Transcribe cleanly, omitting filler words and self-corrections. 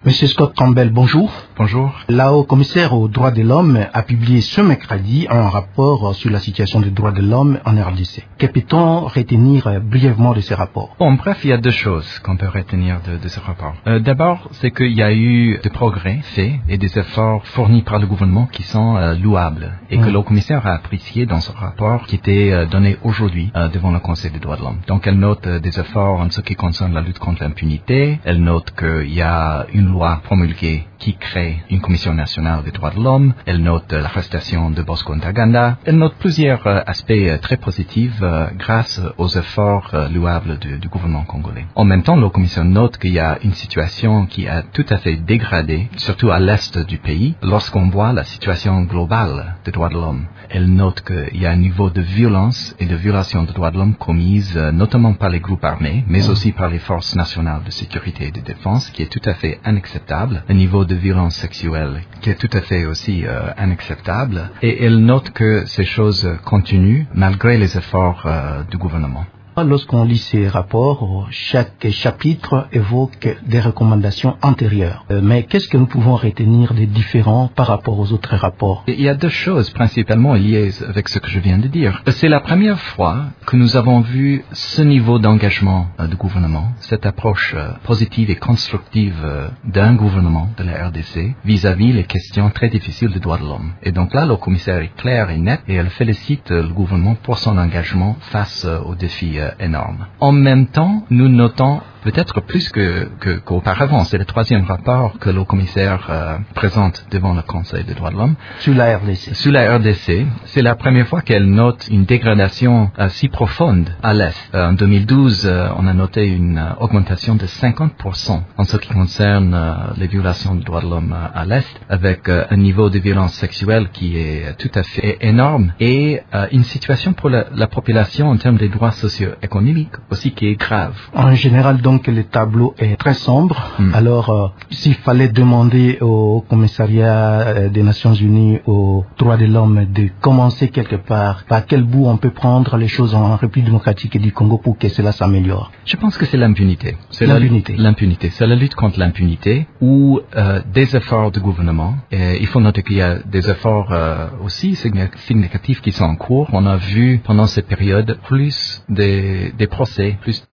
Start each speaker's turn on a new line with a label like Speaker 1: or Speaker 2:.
Speaker 1: Monsieur Scott Campbell, bonjour.
Speaker 2: Bonjour.
Speaker 1: La haut-commissaire aux droits de l'homme a publié ce mercredi un rapport sur la situation des droits de l'homme en RDC. Que peut-on retenir brièvement de ce rapport?
Speaker 2: En bref, il y a deux choses qu'on peut retenir de ce rapport. D'abord, c'est qu'il y a eu des progrès faits et des efforts fournis par le gouvernement qui sont louables et que le haut-commissaire a apprécié dans ce rapport qui était donné aujourd'hui devant le Conseil des droits de l'homme. Donc, elle note des efforts en ce qui concerne la lutte contre l'impunité. Elle note qu'il y a une loi promulguée qui crée une commission nationale des droits de l'homme. Elle note l'arrestation de Bosco Ntaganda. Elle note plusieurs aspects très positifs grâce aux efforts louables du gouvernement congolais. En même temps, la commission note qu'il y a une situation qui a tout à fait dégradé, surtout à l'est du pays, lorsqu'on voit la situation globale des droits de l'homme. Elle note qu'il y a un niveau de violence et de violation des droits de l'homme commise notamment par les groupes armés, mais aussi par les forces nationales de sécurité et de défense, qui est tout à fait inacceptable. Un niveau de violence sexuelle qui est tout à fait aussi inacceptable. Et elle note que ces choses continuent malgré les efforts du gouvernement.
Speaker 1: Lorsqu'on lit ces rapports, chaque chapitre évoque des recommandations antérieures. Mais qu'est-ce que nous pouvons retenir de différent par rapport aux autres rapports?
Speaker 2: Il y a deux choses principalement liées avec ce que je viens de dire. C'est la première fois que nous avons vu ce niveau d'engagement du gouvernement, cette approche positive et constructive d'un gouvernement de la RDC vis-à-vis les questions très difficiles des droits de l'homme. Et donc là, le commissaire est clair et net et elle félicite le gouvernement pour son engagement face aux défis énorme. En même temps, nous notons peut-être plus qu'auparavant. C'est le troisième rapport que le commissaire présente devant le Conseil des droits de l'homme.
Speaker 1: Sur la RDC.
Speaker 2: Sur la RDC. C'est la première fois qu'elle note une dégradation si profonde à l'Est. En 2012, on a noté une augmentation de 50% en ce qui concerne les violations des droits de l'homme à l'Est, avec un niveau de violence sexuelle qui est tout à fait énorme et une situation pour la population en termes des droits socio-économiques aussi qui est grave.
Speaker 1: En général, donc, que le tableau est très sombre. Alors, s'il fallait demander au commissariat des Nations Unies aux droits de l'homme de commencer quelque part, par quel bout on peut prendre les choses en République démocratique du Congo pour que cela s'améliore?
Speaker 2: Je pense que c'est l'impunité. C'est
Speaker 1: l'impunité.
Speaker 2: L'impunité. C'est la lutte contre l'impunité ou des efforts du gouvernement. Et il faut noter qu'il y a des efforts aussi significatifs qui sont en cours. On a vu pendant cette période plus des procès, plus